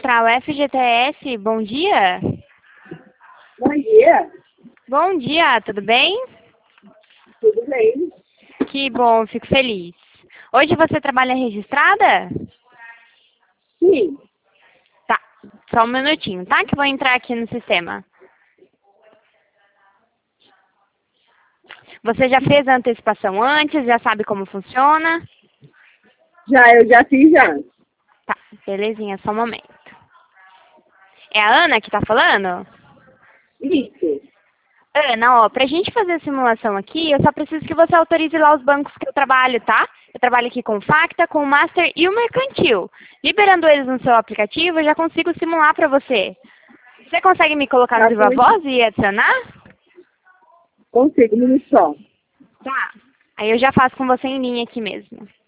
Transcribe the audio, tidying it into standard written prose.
Central FGTS, bom dia. Bom dia, Bom dia, tudo bem? tudo bem? Que bom, fico feliz. Hoje você trabalha registrada? Sim, Tá, só um minutinho, tá? Que eu vou entrar aqui no sistema. Você já fez a antecipação antes? Já sabe como funciona? eu já fiz já. Tá, belezinha, só um momento. É a Ana que tá falando? Isso, Ana, ó, pra gente fazer a simulação aqui, eu só preciso que você autorize lá os bancos que eu trabalho, tá? Eu trabalho aqui com o Facta, com o Master e o Mercantil. Liberando eles no seu aplicativo, eu já consigo simular pra você. Você consegue me colocar no tá Viva bom. Voz e adicionar? Consigo, minuto só. Tá. Aí eu já faço com você em linha aqui mesmo.